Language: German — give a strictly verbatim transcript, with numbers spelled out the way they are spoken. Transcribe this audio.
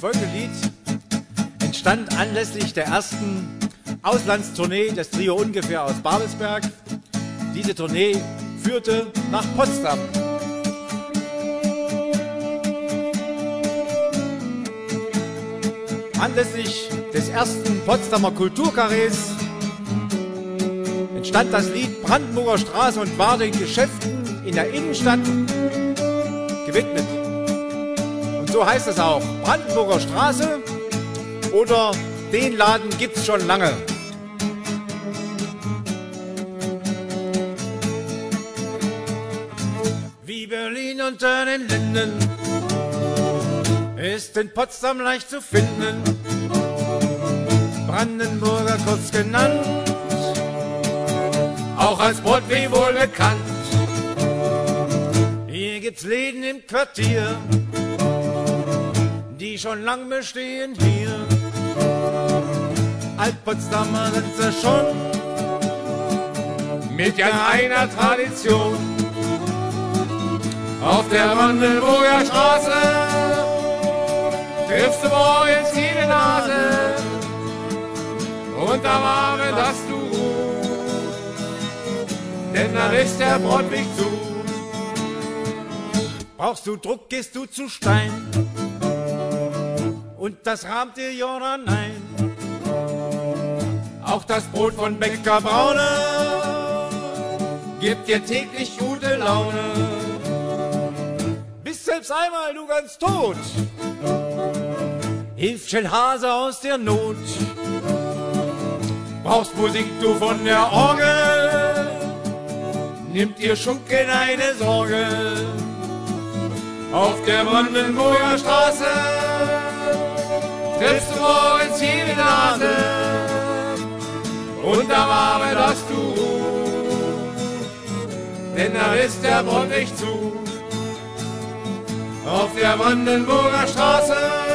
folgende Lied entstand anlässlich der ersten Auslandstournee des Trio Ungefähr aus Babelsberg. Diese Tournee führte nach Potsdam. Anlässlich des ersten Potsdamer Kulturkarrees entstand das Lied Brandenburger Straße und war den Geschäften in der Innenstadt gewidmet. Und so heißt es auch, Brandenburger Straße oder den Laden gibt's schon lange. Wie Berlin unter den Linden ist in Potsdam leicht zu finden, Brandenburger kurz genannt, auch als Broadway wohl bekannt. Hier gibt's Läden im Quartier, die schon lang bestehen hier. Alt-Potsdamer sind sie schon, mit ja einer Tradition. Auf der Brandenburger Straße triffst du morgens jede Nase und am Abend hast du Ruhe, denn dann ist der Broadweg zu. Brauchst du Druck, gehst du zu Stein und das rahmt dir Jordan ein. Auch das Brot von Bäcker Braune gibt dir täglich gute Laune. Bist selbst einmal du ganz tot, hilft Schellhase aus der Not. Brauchst Musik du von der Orgel, nimmt dir Schunk keine Sorge. Auf der Brandenburger Straße triffst du morgens jede Nase und am Abend hast du Ruhe, denn da ist der Broadweg zu. Auf der Brandenburger Straße